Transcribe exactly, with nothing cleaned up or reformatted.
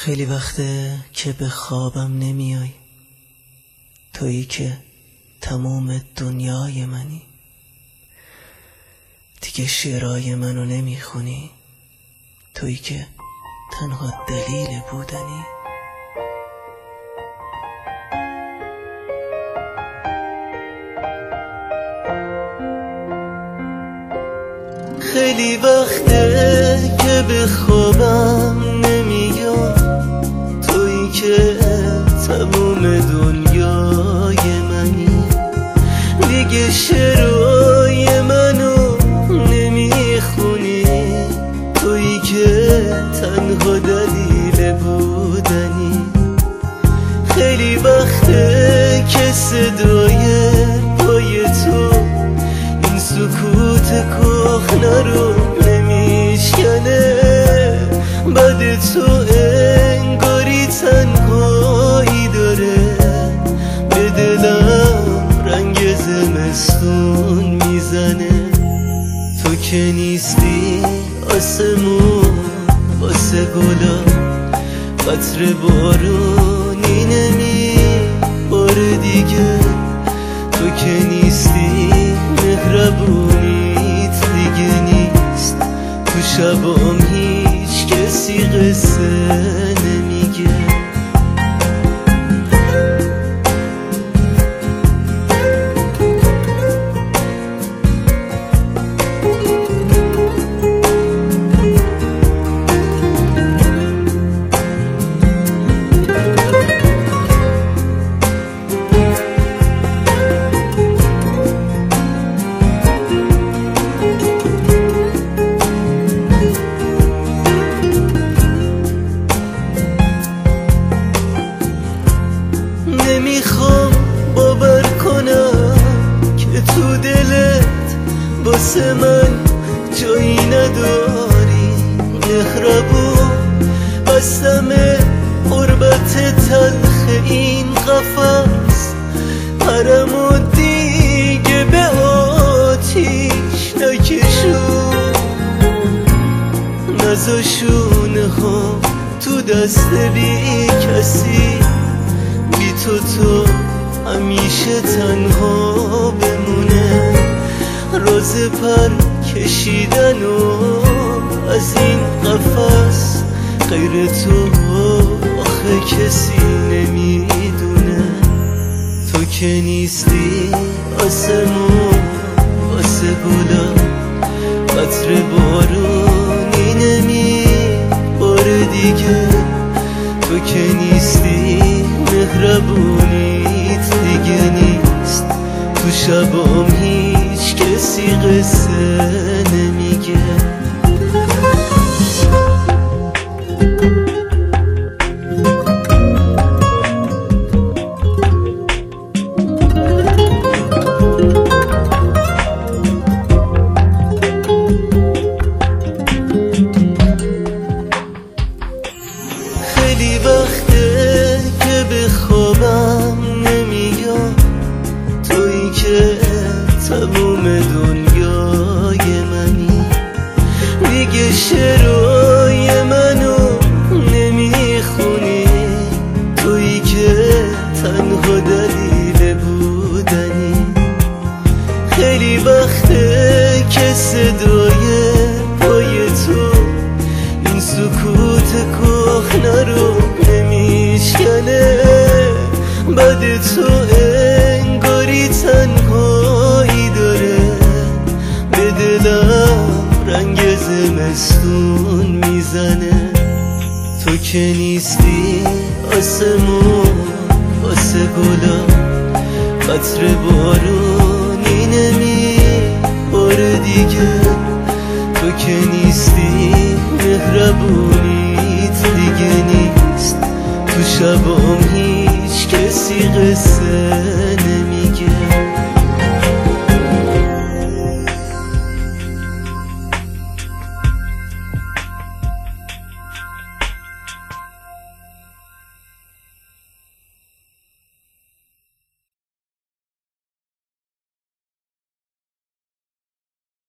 خیلی وقته که به خوابم نمیای، تویی که تموم دنیای منی. دیگه شعرهای منو نمیخونی، تویی که تنها دلیل بودنی. خیلی وقته که به خوابم نمیای، تویی که تموم دنیای منی. دیگه شعرهای منو نمیخونی، تویی که تنها دلیل بودنی. خیلی وقته که صدای پای تو این سکوت کهنه رو نمیشکنه. بعد تو انگاری تنهایی داره، به دلم رنگ زمستون میزنه. تو که نیستی آسمون واسه گلا، قطره بارونی نمیباره دیگه. تو که نیستی مهربونیت دیگه نیست، تو شبام هیچ کسی قصه نمیگه. نمیخوام باور کنم که تو دلت واسه من جایی نداری. مهربون بستم قربت تلخ این قفس، پرمو دیگه به آتیش نکشون. نذاشونه ها تو دست بی کسی، بی تو تو همیشه تنها بمونه. راز پر کشیدن و از این قفس، غیر تو آخه کسی نمیدونه. تو که نیستی آسمون واسه گلا، قطره بارونی نمیباره دیگه. تو که نیستی مهربونیت دیگه نیست، تو شبام هیچ کسی قصه نمیگه. خیلی وقته که به خوابم نمیای، تویی که تموم دنیای منی. دیگه شعرهای منو نمیخونی، تویی که تنها دلیل بودنی. خیلی وقته که صدای پای تو این سکوت کهنه رو نمیشکنه. بعد تو انگاری تنهایی داره، به دلم رنگ زمستون میزنه. تو که نیستی آسمون واسه گلا، قطره بارونی نمیباره دیگه.